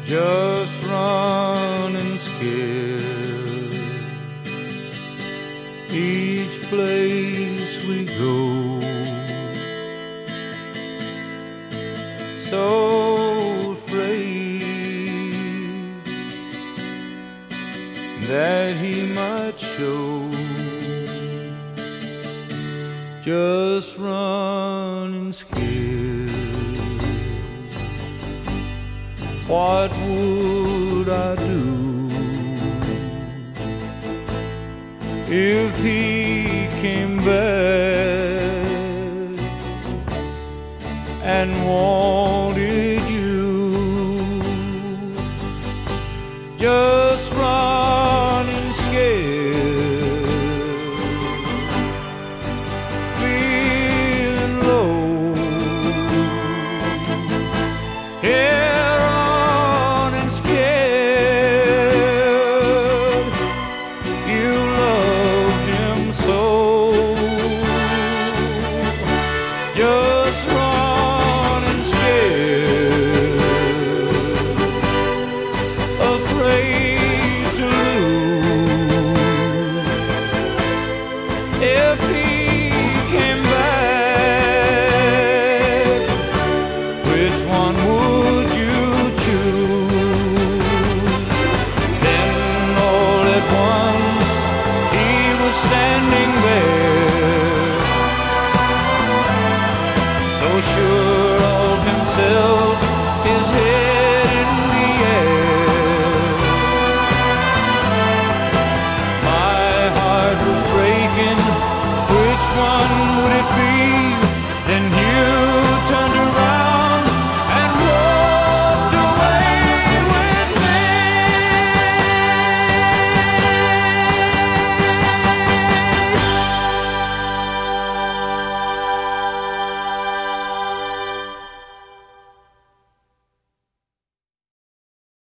just running scared. Each place we go, so afraid that he might show, just running scared. What would I do if he came back and wanted you? Just running scared, feeling low, yeah. Just running scared, afraid to lose. If he came back, which one would you choose? Then all at once he was standing there, so sure of himself